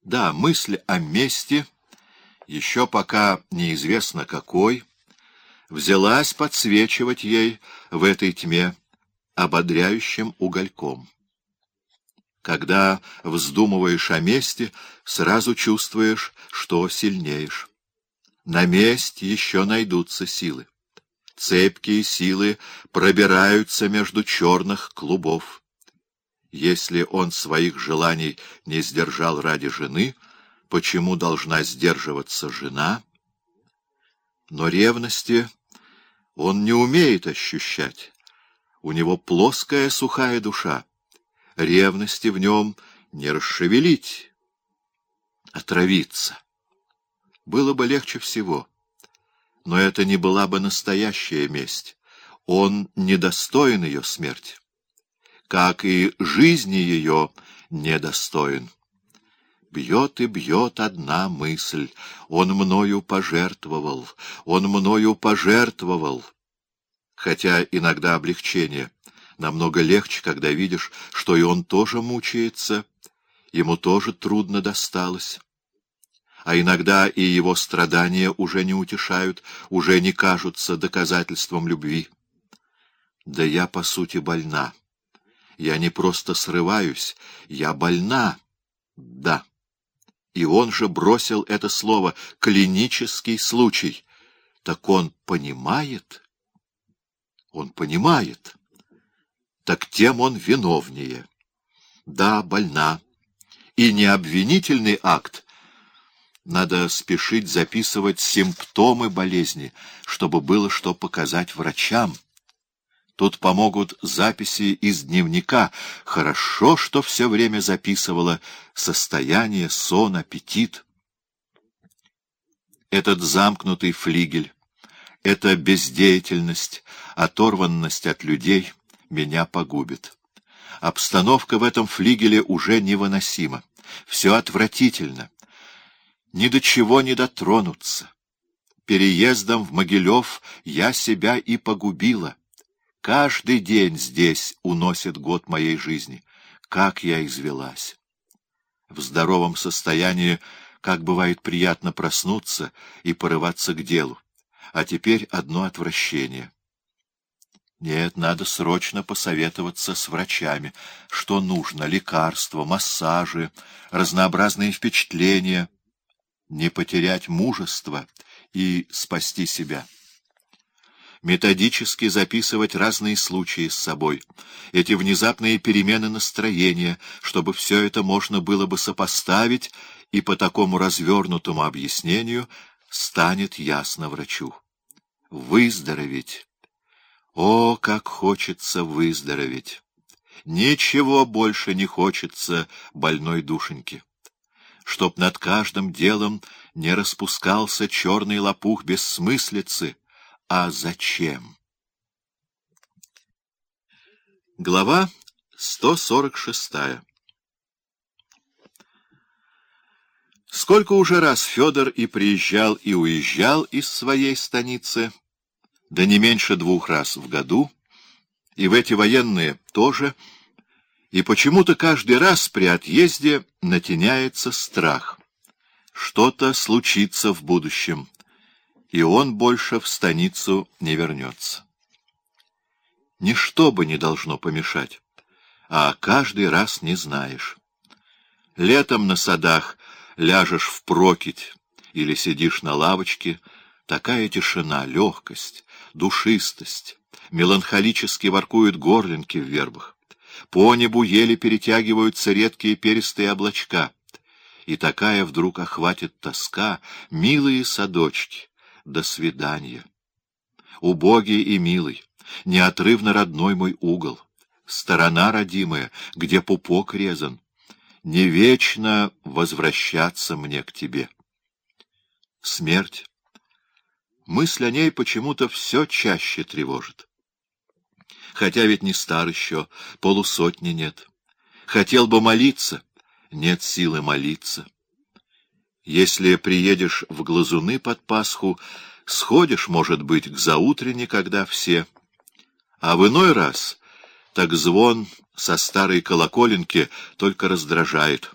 Да, мысль о мести, еще пока неизвестно какой, взялась подсвечивать ей в этой тьме ободряющим угольком. Когда вздумываешь о мести, сразу чувствуешь, что сильнеешь. На месть еще найдутся силы. Цепкие силы пробираются между черных клубов. Если он своих желаний не сдержал ради жены, почему должна сдерживаться жена? Но ревности он не умеет ощущать. У него плоская сухая душа. Ревности в нем не расшевелить, отравиться. Было бы легче всего, но это не была бы настоящая месть. Он недостоин ее смерти, как и жизни ее недостоин. Бьет и бьет одна мысль: он мною пожертвовал, он мною пожертвовал. Хотя иногда облегчение. Намного легче, когда видишь, что и он тоже мучается, ему тоже трудно досталось. А иногда и его страдания уже не утешают, уже не кажутся доказательством любви. Да я, по сути, больна. Я не просто срываюсь, я больна. Да. И он же бросил это слово «клинический случай». Так он понимает? Он понимает. Так тем он виновнее. Да, больна. И не обвинительный акт. Надо спешить записывать симптомы болезни, чтобы было что показать врачам. Тут помогут записи из дневника. Хорошо, что все время записывала состояние, сон, аппетит. Этот замкнутый флигель, эта бездеятельность, оторванность от людей меня погубит. Обстановка в этом флигеле уже невыносима. Все отвратительно. Ни до чего не дотронуться. Переездом в Могилев я себя и погубила. Каждый день здесь уносит год моей жизни. Как я извелась! В здоровом состоянии, как бывает приятно проснуться и порываться к делу. А теперь одно отвращение. Нет, надо срочно посоветоваться с врачами. Что нужно? Лекарства, массажи, разнообразные впечатления. Не потерять мужество и спасти себя. Методически записывать разные случаи с собой, эти внезапные перемены настроения, чтобы все это можно было бы сопоставить, и по такому развернутому объяснению станет ясно врачу. Выздороветь. О, как хочется выздороветь! Ничего больше не хочется больной душеньке. Чтоб над каждым делом не распускался черный лопух бессмыслицы. А зачем? Глава 146. Сколько уже раз Федор и приезжал, и уезжал из своей станицы, да не меньше 2 раз в году, и в эти военные тоже, и почему-то каждый раз при отъезде натеняется страх. Что-то случится в будущем, и он больше в станицу не вернется. Ничто бы не должно помешать, а каждый раз не знаешь. Летом на садах ляжешь впрокидь или сидишь на лавочке, такая тишина, легкость, душистость, меланхолически воркуют горлинки в вербах. По небу еле перетягиваются редкие перистые облачка, и такая вдруг охватит тоска: милые садочки, до свидания. Убогий и милый, неотрывно родной мой угол, сторона родимая, где пупок резан, не вечно возвращаться мне к тебе. Смерть. Мысль о ней почему-то все чаще тревожит. Хотя ведь не стар еще, 50 нет. Хотел бы молиться, нет силы молиться. Если приедешь в Глазуны под Пасху, сходишь, может быть, к заутрене, когда все. А в иной раз так звон со старой колоколенки только раздражает.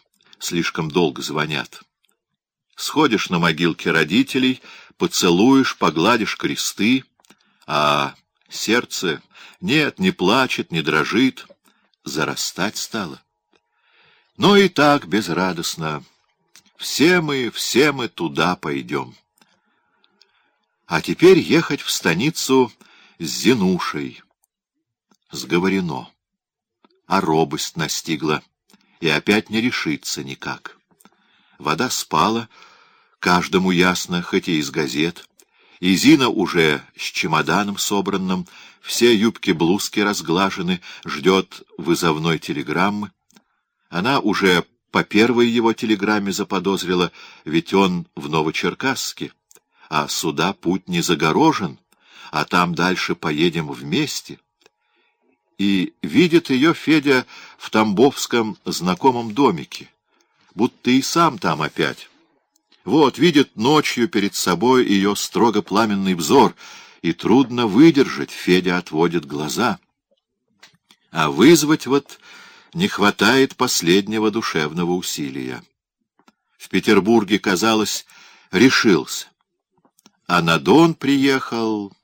слишком долго звонят. Сходишь на могилки родителей, поцелуешь, погладишь кресты, а сердце нет, не плачет, не дрожит, зарастать стало. Но и так безрадостно. Все мы туда пойдем. А теперь ехать в станицу с Зинушей. Сговорено. А робость настигла, и опять не решится никак. Вода спала, каждому ясно, хоть и из газет, и Зина уже с чемоданом собранным, все юбки-блузки разглажены, ждет вызовной телеграммы. Она уже по первой его телеграмме заподозрила, ведь он в Новочеркасске, а сюда путь не загорожен, а там дальше поедем вместе. И видит ее Федя в тамбовском знакомом домике, будто и сам там опять. Вот, видит ночью перед собой ее строго пламенный взор, и трудно выдержать, Федя отводит глаза. А вызвать вот не хватает последнего душевного усилия. В Петербурге, казалось, решился, а на Дон приехал.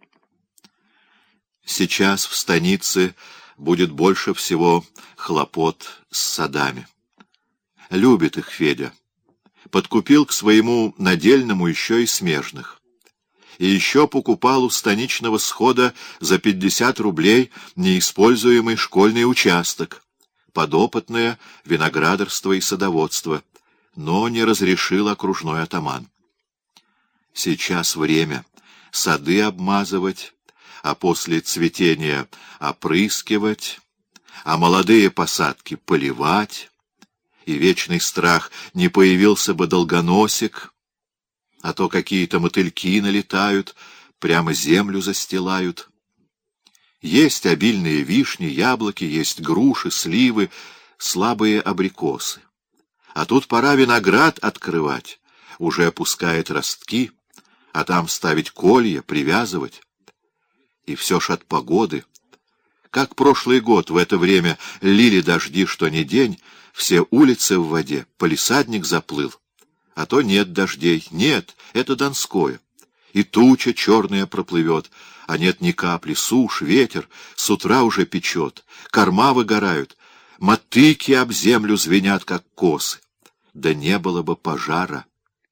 Сейчас в станице будет больше всего хлопот с садами. Любит их Федя. Подкупил к своему надельному еще и смежных. И еще покупал у станичного схода за 50 рублей неиспользуемый школьный участок, подопытное виноградарство и садоводство, но не разрешил окружной атаман. Сейчас время сады обмазывать, а после цветения опрыскивать, а молодые посадки поливать, и вечный страх, не появился бы долгоносик, а то какие-то мотыльки налетают, прямо землю застилают. Есть обильные вишни, яблоки, есть груши, сливы, слабые абрикосы. А тут пора виноград открывать, уже опускает ростки, а там ставить колья, привязывать. И все ж от погоды. Как прошлый год в это время лили дожди, что ни день, все улицы в воде, палисадник заплыл. А то нет дождей, нет, это Донское. И туча черная проплывет, а нет ни капли, сушь, ветер, с утра уже печет, корма выгорают, мотыки об землю звенят, как косы. Да не было бы пожара.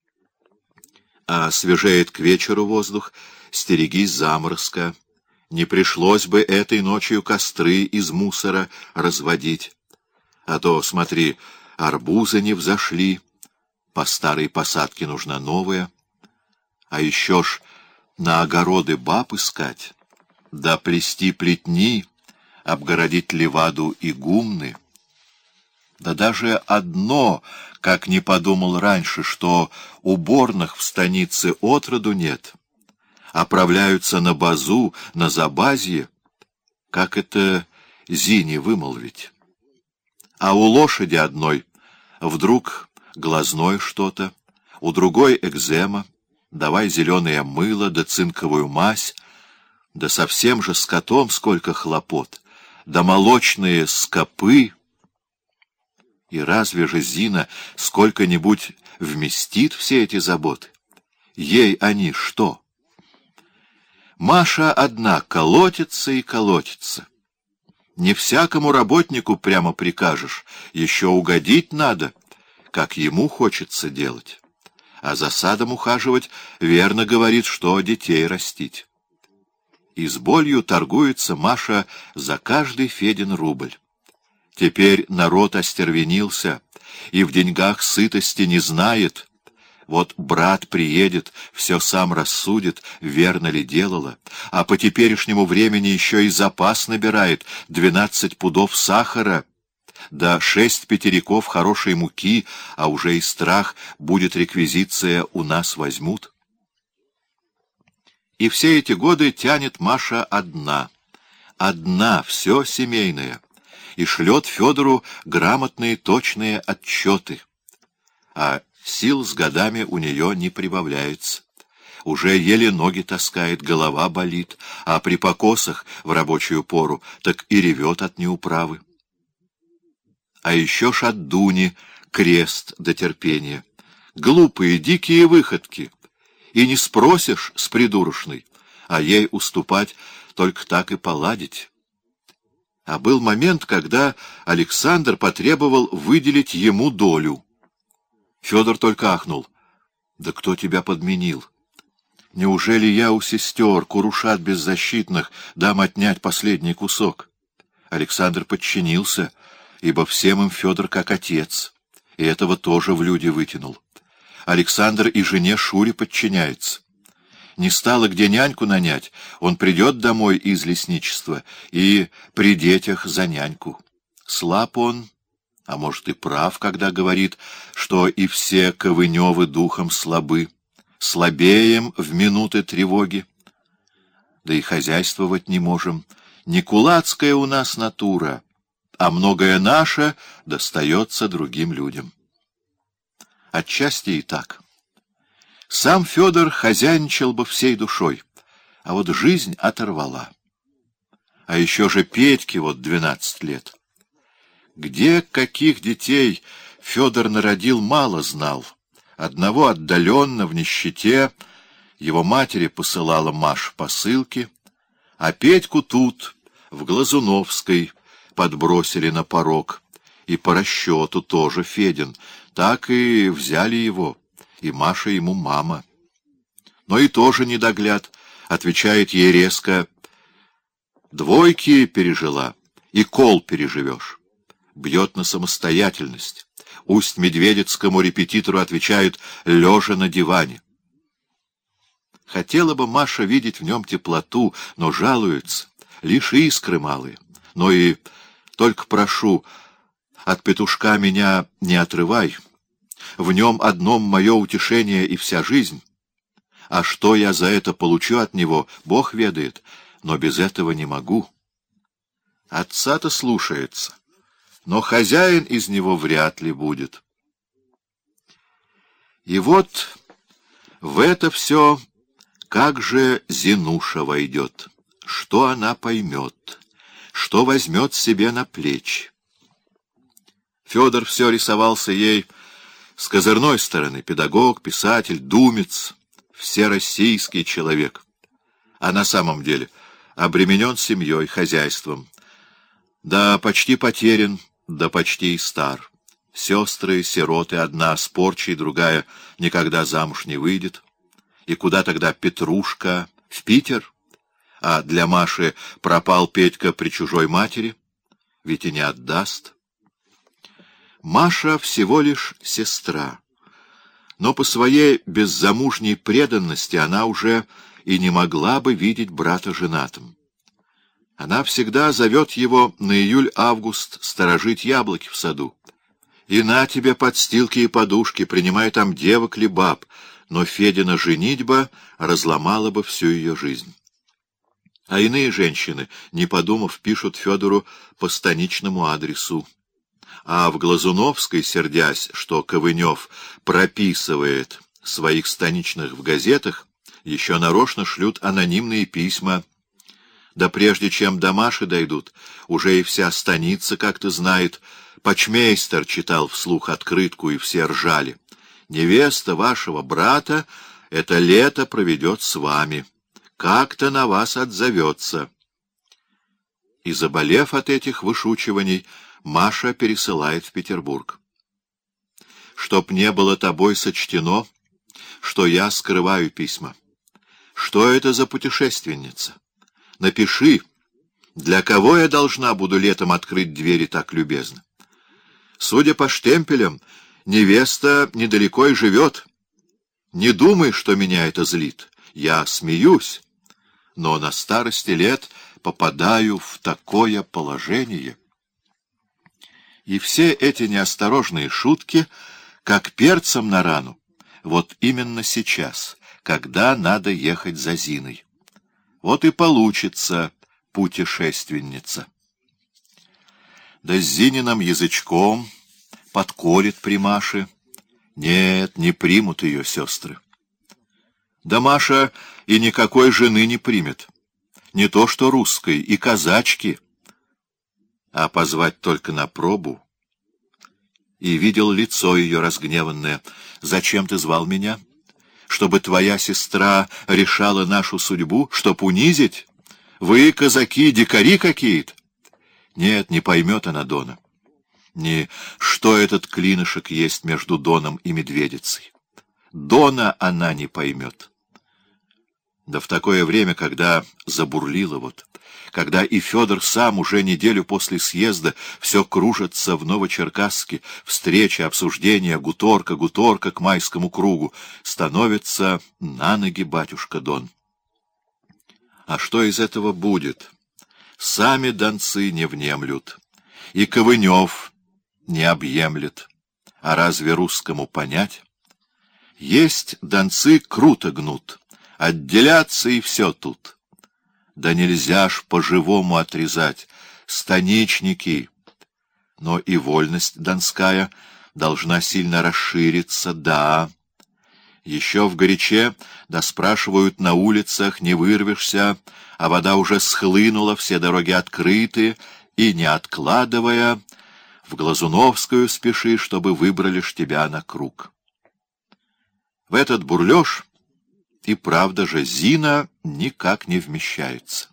А свежеет к вечеру воздух, стерегись заморозка. Не пришлось бы этой ночью костры из мусора разводить. А то, смотри, арбузы не взошли, по старой посадке нужна новая. А еще ж на огороды баб искать, да плести плетни, обгородить леваду и гумны. Да даже одно, как не подумал раньше, что уборных в станице отроду нет, оправляются на базу, на забазье, как это Зине вымолвить? А у лошади одной вдруг глазное что-то, у другой экзема, давай зеленое мыло да цинковую мазь, да совсем же скотом сколько хлопот, да молочные скопы. И разве же Зина сколько-нибудь вместит все эти заботы? Ей они что? Маша одна колотится и колотится. Не всякому работнику прямо прикажешь, еще угодить надо, как ему хочется делать. А за садом ухаживать верно говорит, что детей растить. И с болью торгуется Маша за каждый Федин рубль. Теперь народ остервенился и в деньгах сытости не знает. Вот брат приедет, все сам рассудит, верно ли делала, а по теперешнему времени еще и запас набирает 12 пудов сахара, да 6 пятериков хорошей муки, а уже и страх, будет реквизиция, у нас возьмут. И все эти годы тянет Маша одна, все семейное, и шлет Федору грамотные точные отчеты, а сил с годами у нее не прибавляется. Уже еле ноги таскает, голова болит, а при покосах в рабочую пору так и ревет от неуправы. А еще ж от Дуни крест до терпения. Глупые, дикие выходки. И не спросишь с придурочной, а ей уступать только так и поладить. А был момент, когда Александр потребовал выделить ему долю. Федор только ахнул. «Да кто тебя подменил? Неужели я у сестер, курушат беззащитных, дам отнять последний кусок?» Александр подчинился, ибо всем им Федор как отец, и этого тоже в люди вытянул. Александр и жене Шуре подчиняется. Не стало где няньку нанять, он придет домой из лесничества и при детях за няньку. Слаб он, а может и прав, когда говорит, что и все Ковыневы духом слабы, слабеем в минуты тревоги. Да и хозяйствовать не можем. Не кулацкая у нас натура, а многое наше достается другим людям. Отчасти и так. Сам Федор хозяйничал бы всей душой, а вот жизнь оторвала. А еще же Петьке вот 12 лет. Где каких детей Федор народил, мало знал. Одного отдаленно, в нищете, его матери посылала Маша посылки, а Петьку тут, в Глазуновской, подбросили на порог. И по расчету тоже Федин. Так и взяли его, и Маша ему мама. Но и тоже недогляд, отвечает ей резко: «Двойки пережила, и кол переживешь». Бьет на самостоятельность. Усть-Медведецкому репетитору отвечают лежа на диване. Хотела бы Маша видеть в нем теплоту, но жалуется, лишь искры малые. Но и только прошу, от петушка меня не отрывай. В нем одном мое утешение и вся жизнь. А что я за это получу от него, Бог ведает, но без этого не могу. Отца-то слушается, но хозяин из него вряд ли будет. И вот в это все как же Зинуша войдет, что она поймет, что возьмет себе на плечи. Федор все рисовался ей с козырной стороны: педагог, писатель, думец, всероссийский человек. А на самом деле обременен семьей, хозяйством. Да почти потерян, да почти и стар. Сестры, сироты, одна с порчей, другая никогда замуж не выйдет. И куда тогда Петрушка? В Питер? А для Маши пропал Петька при чужой матери? Ведь и не отдаст. Маша всего лишь сестра, но по своей беззамужней преданности она уже и не могла бы видеть брата женатым. Она всегда зовет его на июль-август сторожить яблоки в саду. И на тебе подстилки и подушки, принимай там девок ли баб, но Федина женитьба разломала бы всю ее жизнь. А иные женщины, не подумав, пишут Федору по станичному адресу. А в Глазуновской, сердясь, что Ковынев прописывает своих станичных в газетах, еще нарочно шлют анонимные письма. Да прежде чем до Маши дойдут, уже и вся станица как-то знает. Почмейстер читал вслух открытку, и все ржали. «Невеста вашего брата это лето проведет с вами. Как-то на вас отзовется». И, заболев от этих вышучиваний, Маша пересылает в Петербург. «Чтоб не было тобой сочтено, что я скрываю письма. Что это за путешественница? Напиши, для кого я должна буду летом открыть двери так любезно? Судя по штемпелям, невеста недалеко и живет. Не думай, что меня это злит. Я смеюсь, но на старости лет попадаю в такое положение». И все эти неосторожные шутки, как перцем на рану, вот именно сейчас, когда надо ехать за Зиной. Вот и получится путешественница. Да с Зининым язычком подколет при Маше. Нет, не примут ее сестры. Да Маша и никакой жены не примет. Не то что русской, и казачки. А позвать только на пробу. и видел лицо ее разгневанное. «Зачем ты звал меня? Чтобы твоя сестра решала нашу судьбу? Чтоб унизить? Вы, казаки, дикари какие-то?» Нет, не поймет она Дона. Не что этот клинышек есть между Доном и Медведицей. Дона она не поймет. Да в такое время, когда забурлило вот, когда и Федор сам уже неделю после съезда все кружится в Новочеркасске, встречи, обсуждения, гуторка к майскому кругу, становится на ноги батюшка Дон. А что из этого будет? Сами донцы не внемлют, и Ковынев не объемлет. А разве русскому понять? Есть донцы круто гнут, отделяться и все тут. Да нельзя ж по-живому отрезать, станичники. Но и вольность донская должна сильно расшириться, да. Еще в горяче, да спрашивают на улицах, не вырвешься, а вода уже схлынула, все дороги открыты, и, не откладывая, в Глазуновскую спеши, чтобы выбрали ж тебя на круг. В этот бурлёж и правда же Зина никак не вмещается.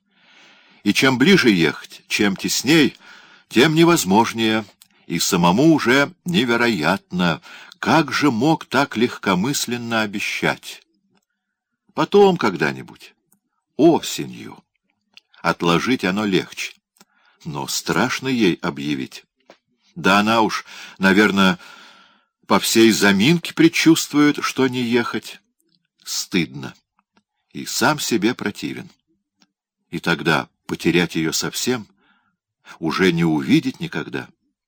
И чем ближе ехать, чем тесней, тем невозможнее, и самому уже невероятно, как же мог так легкомысленно обещать. Потом когда-нибудь, осенью. Отложить оно легче, но страшно ей объявить. Да она уж, наверное, по всей заминке предчувствует, что не ехать. Стыдно. И сам себе противен. И тогда потерять ее совсем, уже не увидеть никогда.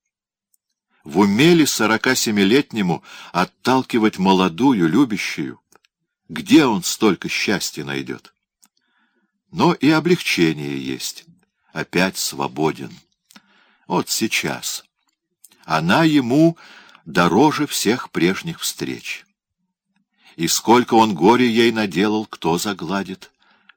В уме ли 47-летнему отталкивать молодую, любящую? Где он столько счастья найдет? Но и облегчение есть. Опять свободен. Вот сейчас. Она ему дороже всех прежних встреч. И сколько он горя ей наделал, кто загладит?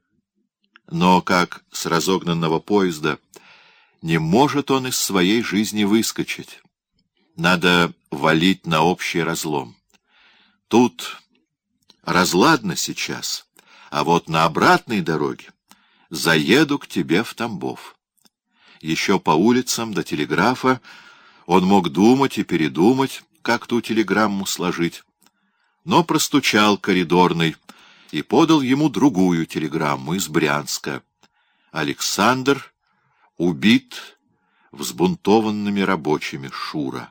Но, как с разогнанного поезда, не может он из своей жизни выскочить. Надо валить на общий разлом. Тут разладно сейчас, а вот на обратной дороге заеду к тебе в Тамбов. Еще по улицам до телеграфа он мог думать и передумать, как ту телеграмму сложить, но простучал коридорный и подал ему другую телеграмму из Брянска. Александр убит взбунтованными рабочими, Шура.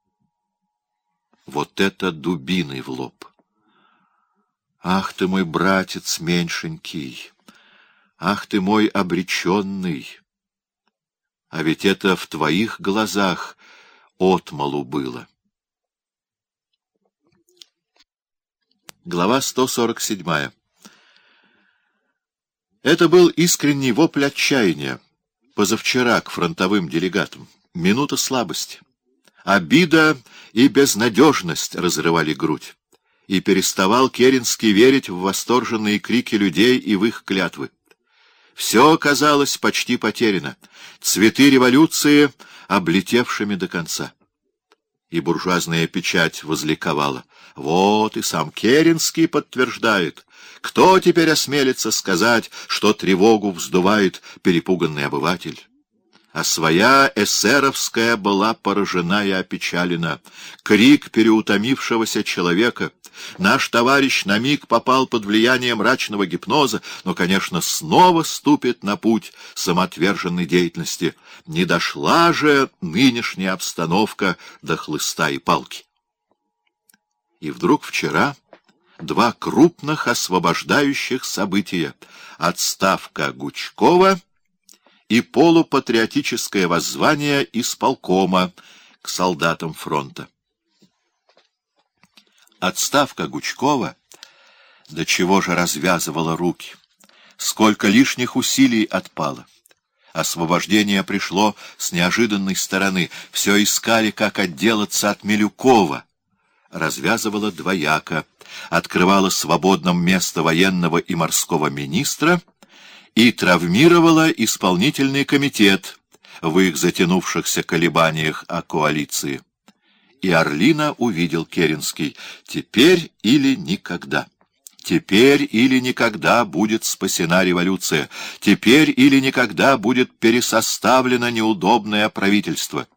Вот это дубиной в лоб! Ах ты мой братец меньшенький! Ах ты мой обреченный! А ведь это в твоих глазах отмалу было. Глава 147. Это был искренний вопль отчаяния. Позавчера к фронтовым делегатам. Минута слабости. Обида и безнадежность разрывали грудь. И переставал Керенский верить в восторженные крики людей и в их клятвы. Все казалось почти потеряно. Цветы революции облетевшими до конца. И буржуазная печать возликовала. Вот и сам Керенский подтверждает. Кто теперь осмелится сказать, что тревогу вздувает перепуганный обыватель? А своя эсеровская была поражена и опечалена. Крик переутомившегося человека. Наш товарищ на миг попал под влияние мрачного гипноза, но, конечно, снова ступит на путь самоотверженной деятельности. Не дошла же нынешняя обстановка до хлыста и палки. И вдруг вчера два крупных освобождающих события — отставка Гучкова и полупатриотическое воззвание исполкома к солдатам фронта. Отставка Гучкова до чего же развязывала руки, сколько лишних усилий отпало. Освобождение пришло с неожиданной стороны, все искали, как отделаться от Милюкова. Развязывала двояко, открывала свободным место военного и морского министра и травмировала исполнительный комитет в их затянувшихся колебаниях о коалиции. И Орлина увидел Керенский. Теперь или никогда. Теперь или никогда будет спасена революция. Теперь или никогда будет пересоставлено неудобное правительство.